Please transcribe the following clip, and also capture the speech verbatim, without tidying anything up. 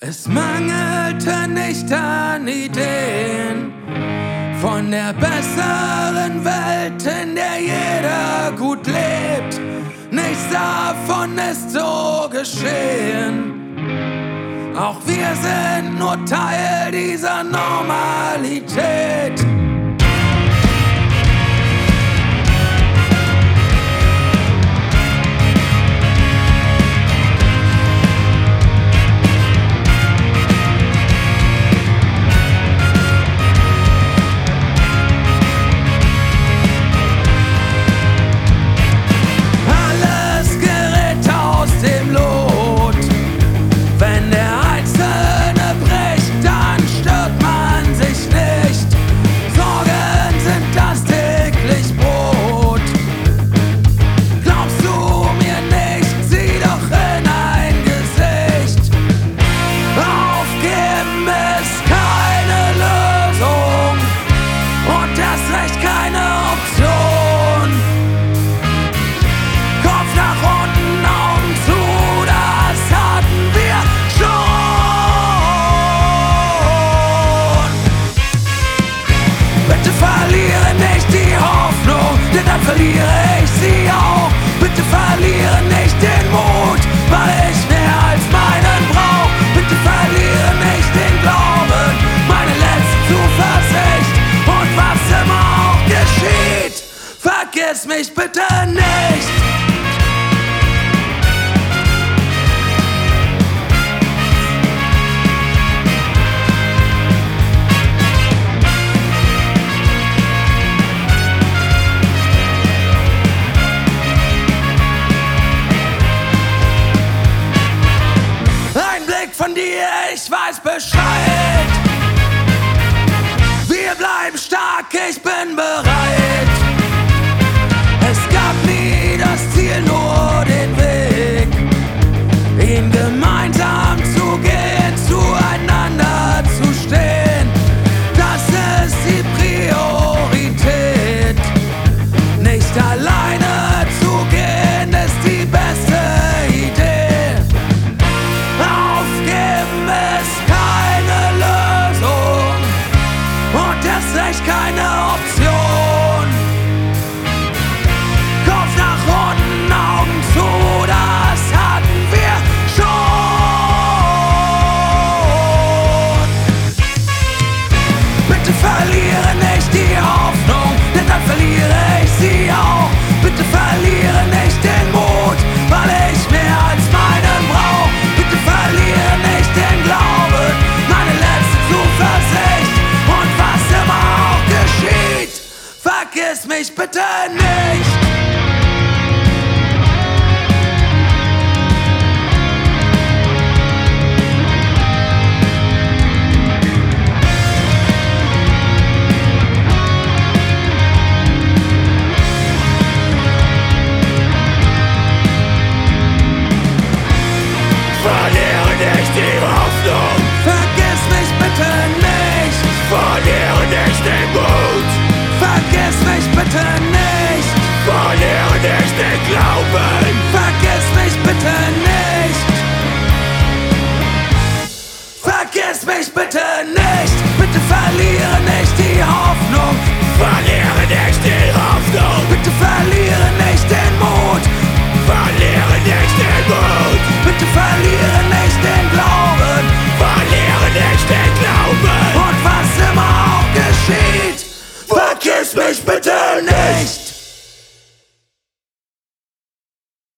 Es mangelte nicht an Ideen von der besseren Welt, in der jeder gut lebt. Nichts davon ist so geschehen. Auch wir sind nur Teil dieser Normalität. Verliere ich sie auch. Bitte verliere nicht den Mut, weil ich mehr als meinen brauch. Bitte verliere nicht den Glauben, meine letzte Zuversicht. Und was immer auch geschieht, vergiss mich bitte nicht. Von dir, ich weiß Bescheid. Wir bleiben stark, ich bin bereit. Es gab nie das Ziel, nur den Weg, ihn gemeinsam zu gehen, zueinander zu stehen. Das ist die Priorität. Nicht alleine zu gehen, ist die beste Idee. Keine Option. Kopf nach unten, Augen zu, das hatten wir schon. Bitte verliere nicht die Hoffnung, denn dann verliere ich sie auch. Bitte verliere nicht den Mut, weil ich mehr als meinen brauch. Bitte verliere nicht den Glauben, meine letzte Zuversicht. Und was immer vergiss mich bitte nicht. Verliere nicht die Hoffnung. Vergiss mich bitte nicht. Verliere nicht den Mut. Vergiss mich bitte nicht. Verliere nicht den Glauben. Vergiss mich bitte nicht. Vergiss mich bitte nicht. Bitte verliere nicht die Hoffnung. Verliere nicht die Hoffnung. Bitte verliere nicht den Mut. Verliere nicht den Mut. Bitte verliere nicht den Glauben. Verliere nicht den Glauben. Und was immer auch geschieht, vergiss mich bitte nicht!